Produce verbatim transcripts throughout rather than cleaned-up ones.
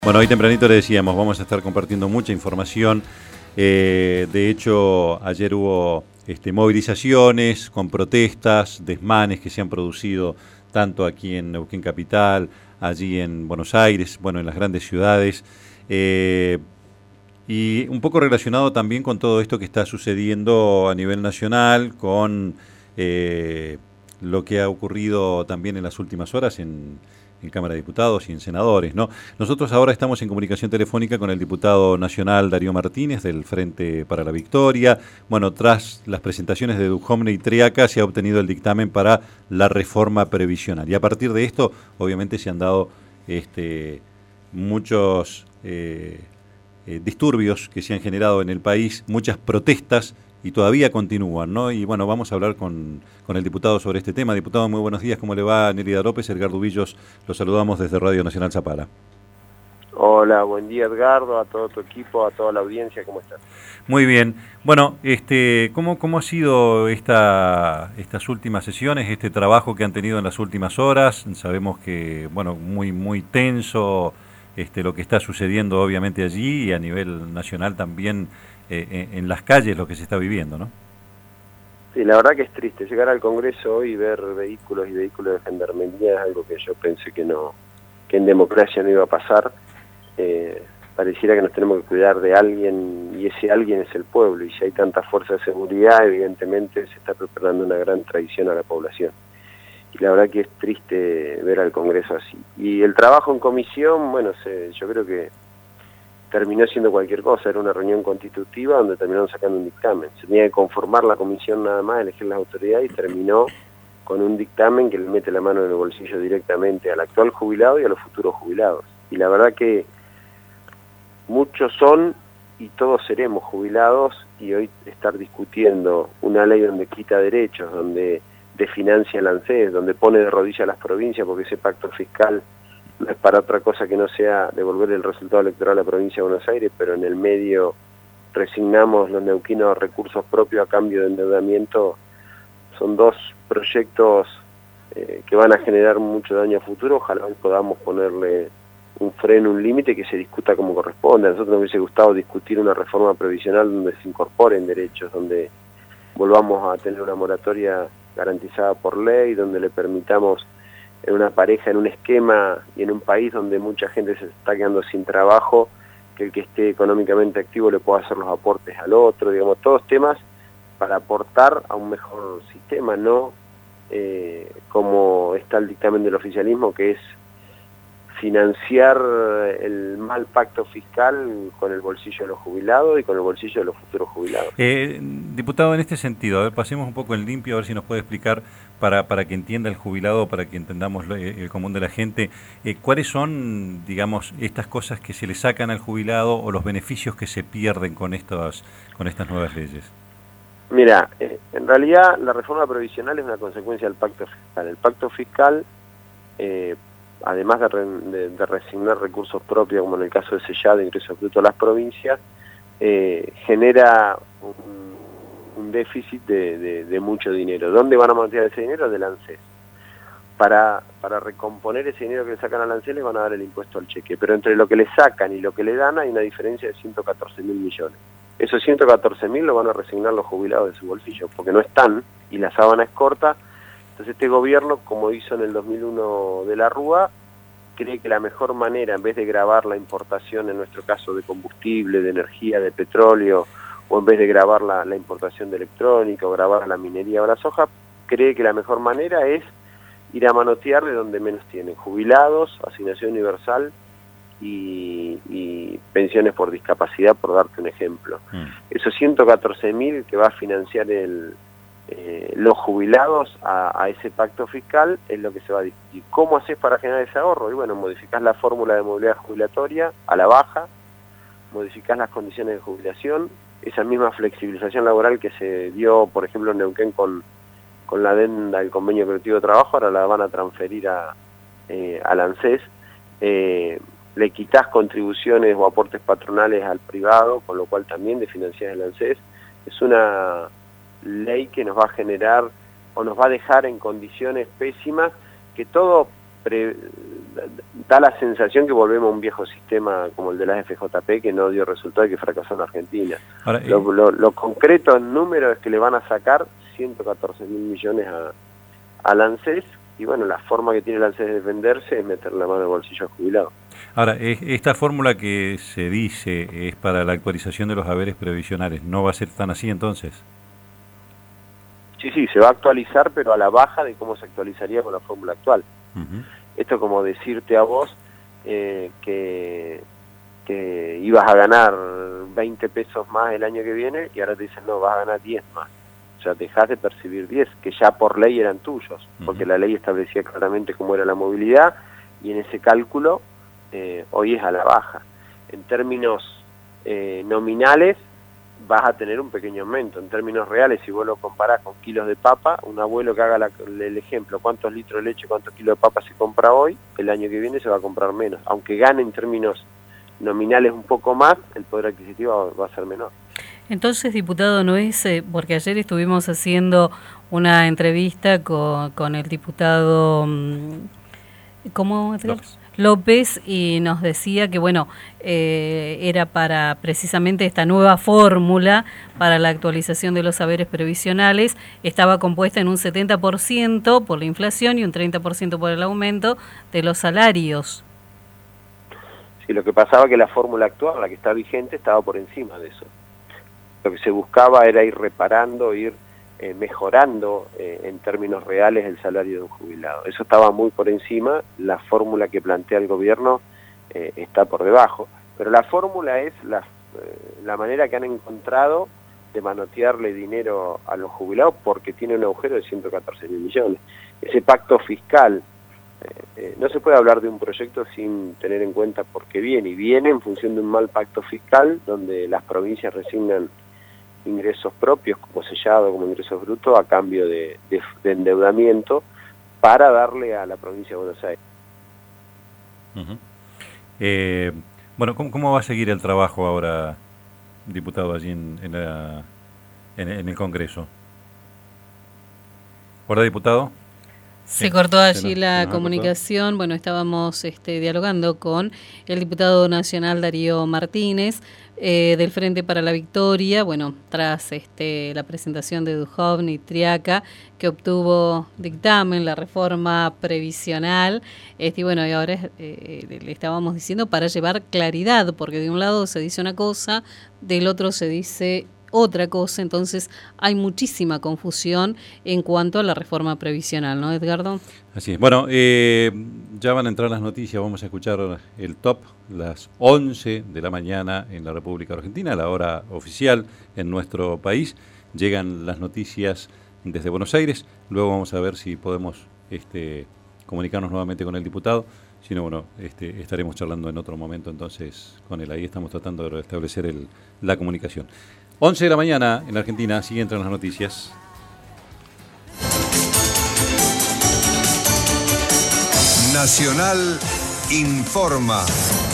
Bueno, hoy tempranito le decíamos, vamos a estar compartiendo mucha información. Eh, de hecho, ayer hubo este, movilizaciones con protestas, desmanes que se han producido tanto aquí en Neuquén Capital, allí en Buenos Aires, bueno, en las grandes ciudades. Eh, y un poco relacionado también con todo esto que está sucediendo a nivel nacional, con eh, lo que ha ocurrido también en las últimas horas en, en Cámara de Diputados y en senadores, ¿no? Nosotros ahora estamos en comunicación telefónica con el diputado nacional Darío Martínez del Frente para la Victoria. Bueno, tras las presentaciones de Dujovne y Triaca se ha obtenido el dictamen para la reforma previsional. Y a partir de esto, obviamente, se han dado este, muchos eh, eh, disturbios que se han generado en el país, muchas protestas y todavía continúan, ¿no? Y bueno, vamos a hablar con, con el diputado sobre este tema. Diputado, muy buenos días, ¿cómo le va? Nérida López, Edgardo Villos, los saludamos desde Radio Nacional Zapala. Hola, buen día Edgardo, a todo tu equipo, a toda la audiencia, ¿cómo estás? Muy bien. Bueno, este, ¿cómo, cómo ha sido esta, estas últimas sesiones, este trabajo que han tenido en las últimas horas? Sabemos que, bueno, muy, muy tenso este, lo que está sucediendo obviamente allí y a nivel nacional también eh, en, en las calles lo que se está viviendo, ¿no? Sí, la verdad que es triste. Llegar al Congreso hoy y ver vehículos y vehículos de gendarmería es algo que yo pensé que no, que en democracia no iba a pasar. Eh, pareciera que nos tenemos que cuidar de alguien y ese alguien es el pueblo, y si hay tanta fuerza de seguridad evidentemente se está preparando una gran traición a la población, y la verdad que es triste ver al Congreso así. Y el trabajo en comisión, bueno, se, yo creo que terminó siendo cualquier cosa, era una reunión constitutiva donde terminaron sacando un dictamen. Se tenía que conformar la comisión nada más, elegir las autoridades, y terminó con un dictamen que le mete la mano en el bolsillo directamente al actual jubilado y a los futuros jubilados. Y la verdad que muchos son y todos seremos jubilados, y hoy estar discutiendo una ley donde quita derechos, donde desfinancia el ANSES, donde pone de rodillas a las provincias, porque ese pacto fiscal no es para otra cosa que no sea devolver el resultado electoral a la provincia de Buenos Aires, pero en el medio resignamos los neuquinos recursos propios a cambio de endeudamiento. Son dos proyectos eh, que van a generar mucho daño a futuro. Ojalá hoy podamos ponerle un freno, un límite, que se discuta como corresponde. A nosotros nos hubiese gustado discutir una reforma previsional donde se incorporen derechos, donde volvamos a tener una moratoria garantizada por ley, donde le permitamos en una pareja, en un esquema y en un país donde mucha gente se está quedando sin trabajo, que el que esté económicamente activo le pueda hacer los aportes al otro, digamos, todos temas para aportar a un mejor sistema, no eh, como está el dictamen del oficialismo, que es financiar el mal pacto fiscal con el bolsillo de los jubilados y con el bolsillo de los futuros jubilados. Eh, diputado, en este sentido, a ver, pasemos un poco en limpio, a ver si nos puede explicar, para, para que entienda el jubilado, para que entendamos lo, el común de la gente, eh, cuáles son, digamos, estas cosas que se le sacan al jubilado o los beneficios que se pierden con estas, con estas nuevas leyes. Mira, eh, en realidad la reforma previsional es una consecuencia del pacto fiscal. El pacto fiscal, eh, además de, re, de, de resignar recursos propios, como en el caso de Sellado, de ingresos brutos a las provincias, eh, genera un, un déficit de, de, de mucho dinero. ¿Dónde van a mantener ese dinero? Del ANSES. Para, para recomponer ese dinero que le sacan al ANSES les van a dar el impuesto al cheque, pero entre lo que le sacan y lo que le dan hay una diferencia de ciento catorce mil millones. Esos ciento catorce mil lo van a resignar los jubilados de su bolsillo, porque no están y la sábana es corta. Entonces este gobierno, como hizo en el dos mil uno de la Rúa, cree que la mejor manera, en vez de gravar la importación, en nuestro caso de combustible, de energía, de petróleo, o en vez de gravar la, la importación de electrónica, o grabar la minería o la soja, cree que la mejor manera es ir a manotear de donde menos tienen: jubilados, asignación universal y, y pensiones por discapacidad, por darte un ejemplo. Mm. Esos ciento catorce mil que va a financiar el... Eh, los jubilados a, a ese pacto fiscal es lo que se va a discutir. ¿Cómo haces para generar ese ahorro? Y bueno, modificás la fórmula de movilidad jubilatoria a la baja, modificás las condiciones de jubilación, esa misma flexibilización laboral que se dio, por ejemplo, en Neuquén con, con la adenda del convenio colectivo de trabajo, ahora la van a transferir a, eh, al ANSES. Eh, le quitás contribuciones o aportes patronales al privado, con lo cual también desfinanciás el ANSES. Es una ley que nos va a generar o nos va a dejar en condiciones pésimas, que todo pre, da la sensación que volvemos a un viejo sistema como el de la F J P que no dio resultado y que fracasó en Argentina. Ahora, lo, eh... lo, lo concreto en número es que le van a sacar ciento catorce mil millones a, al ANSES, y bueno, la forma que tiene el ANSES de defenderse es meter la mano en el bolsillo al jubilado. Ahora, esta fórmula que se dice es para la actualización de los haberes previsionales, ¿no va a ser tan así entonces? Sí, sí, se va a actualizar, pero a la baja de cómo se actualizaría con la fórmula actual. Uh-huh. Esto es como decirte a vos eh, que, que ibas a ganar veinte pesos más el año que viene y ahora te dicen, no, vas a ganar diez más. O sea, dejás de percibir diez, que ya por ley eran tuyos, porque uh-huh. la ley establecía claramente cómo era la movilidad, y en ese cálculo eh, hoy es a la baja. En términos eh, nominales vas a tener un pequeño aumento. En términos reales, si vos lo comparás con kilos de papa, un abuelo que haga la, el ejemplo, cuántos litros de leche, cuántos kilos de papa se compra hoy, el año que viene se va a comprar menos. Aunque gane en términos nominales un poco más, el poder adquisitivo va a ser menor. Entonces, diputado, no es, eh, porque ayer estuvimos haciendo una entrevista con, con el diputado, ¿cómo? López. López, y nos decía que, bueno, eh, era para precisamente esta nueva fórmula para la actualización de los saberes previsionales, estaba compuesta en un setenta por ciento por la inflación y un treinta por ciento por el aumento de los salarios. Sí, lo que pasaba que la fórmula actual, la que está vigente, estaba por encima de eso. Lo que se buscaba era ir reparando, ir eh, mejorando eh, en términos reales el salario de un jubilado. Eso estaba muy por encima, la fórmula que plantea el gobierno eh, está por debajo. Pero la fórmula es la, eh, la manera que han encontrado de manotearle dinero a los jubilados porque tiene un agujero de ciento catorce mil millones. Ese pacto fiscal, eh, eh, no se puede hablar de un proyecto sin tener en cuenta por qué viene, y viene en función de un mal pacto fiscal donde las provincias resignan ingresos propios como sellado, como ingresos brutos, a cambio de, de, de endeudamiento para darle a la provincia de Buenos Aires. Uh-huh. eh, bueno, ¿cómo, ¿cómo va a seguir el trabajo ahora, diputado, allí en, en, la, en, en el Congreso? ¿Hola, diputado? Se sí, cortó allí la comunicación. Bueno, estábamos este, dialogando con el diputado nacional Darío Martínez eh, del Frente para la Victoria, bueno, tras este, la presentación de Duhovne y Triaca, que obtuvo dictamen, la reforma previsional, este, y bueno, y ahora eh, le estábamos diciendo para llevar claridad, porque de un lado se dice una cosa, del otro se dice otra cosa, entonces hay muchísima confusión en cuanto a la reforma previsional, ¿no, Edgardo? Así es. Bueno, eh, ya van a entrar las noticias, vamos a escuchar el top, las once de la mañana en la República Argentina, la hora oficial en nuestro país. Llegan las noticias desde Buenos Aires, luego vamos a ver si podemos este, comunicarnos nuevamente con el diputado. Si no, bueno, este, estaremos charlando en otro momento entonces con él. Ahí estamos tratando de restablecer el, la comunicación. once de la mañana en Argentina, así entran las noticias. Nacional informa.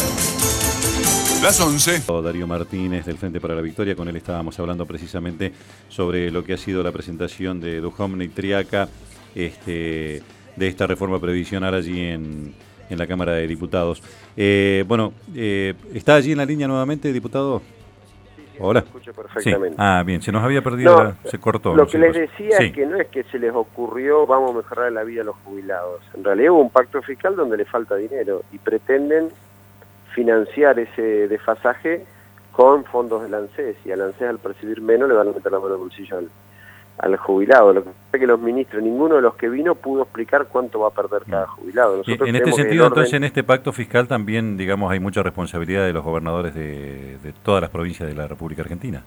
Las once. Darío Martínez del Frente para la Victoria, con él estábamos hablando precisamente sobre lo que ha sido la presentación de Duhovne y Triaca, este, de esta reforma previsional allí en, en la Cámara de Diputados. Eh, bueno, eh, ¿está allí en la línea nuevamente, diputado? Hola. Se escucha perfectamente. Sí. Ah, bien, se nos había perdido, no, la, se cortó. Lo no que les decía sí. es que no es que se les ocurrió vamos a mejorar la vida a los jubilados. En realidad hubo un pacto fiscal donde le falta dinero y pretenden financiar ese desfasaje con fondos del ANSES, y al ANSES al percibir menos le van a meter la mano al bolsillo al, al jubilado. Lo que pasa es que los ministros, ninguno de los que vino pudo explicar cuánto va a perder cada jubilado. Nosotros en este sentido, orden... entonces, en este pacto fiscal también, digamos, hay mucha responsabilidad de los gobernadores de, de todas las provincias de la República Argentina.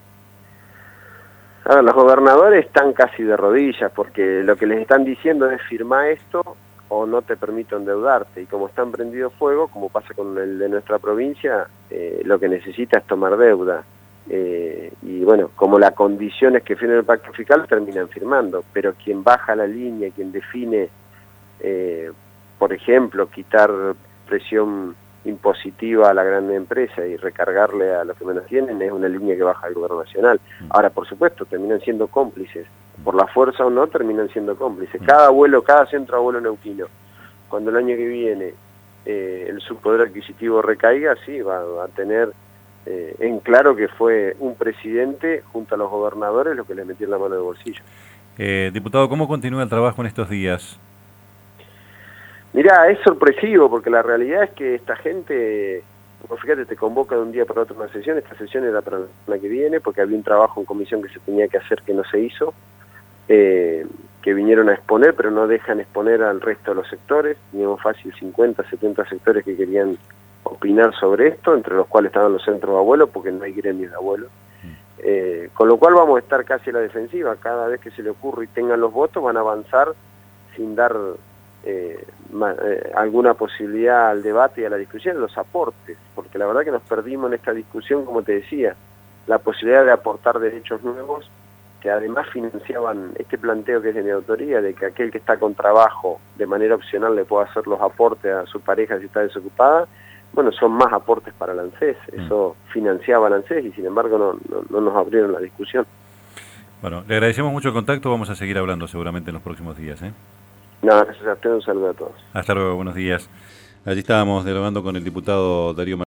A ver, los gobernadores están casi de rodillas porque lo que les están diciendo es firma esto o no te permito endeudarte, y como están prendidos fuego, como pasa con el de nuestra provincia, eh, lo que necesita es tomar deuda. Eh, y bueno, como la condición es que firmen el pacto fiscal, terminan firmando, pero quien baja la línea, quien define, eh, por ejemplo, quitar presión impositiva a la gran empresa y recargarle a los que menos tienen, es una línea que baja el gobierno nacional. Ahora, por supuesto, terminan siendo cómplices, por la fuerza o no, terminan siendo cómplices. Cada abuelo, cada centro abuelo neuquino, cuando el año que viene eh, el su poder adquisitivo recaiga, sí, va, va a tener eh, en claro que fue un presidente junto a los gobernadores los que le metieron la mano en el bolsillo. Eh, diputado, ¿cómo continúa el trabajo en estos días? Mirá, es sorpresivo porque la realidad es que esta gente, pues fíjate, te convoca de un día para otro una sesión. Esta sesión era para la que viene porque había un trabajo en comisión que se tenía que hacer que no se hizo, eh, que vinieron a exponer, pero no dejan exponer al resto de los sectores. Teníamos fácil cincuenta, setenta sectores que querían opinar sobre esto, entre los cuales estaban los centros de abuelos, porque no hay gremios de abuelos. Eh, con lo cual vamos a estar casi a la defensiva. Cada vez que se le ocurre y tengan los votos, van a avanzar sin dar eh, ma, eh, alguna posibilidad al debate y a la discusión, los aportes, porque la verdad que nos perdimos en esta discusión, como te decía, la posibilidad de aportar derechos nuevos que además financiaban este planteo que es de mi autoría, de que aquel que está con trabajo de manera opcional le pueda hacer los aportes a su pareja si está desocupada. Bueno, son más aportes para el ANSES, eso mm. financiaba el ANSES y sin embargo no, no, no nos abrieron la discusión. Bueno, le agradecemos mucho el contacto, vamos a seguir hablando seguramente en los próximos días. ¿eh? No, gracias a usted, un saludo a todos. Hasta luego, buenos días. Allí estábamos dialogando con el diputado Darío Martínez.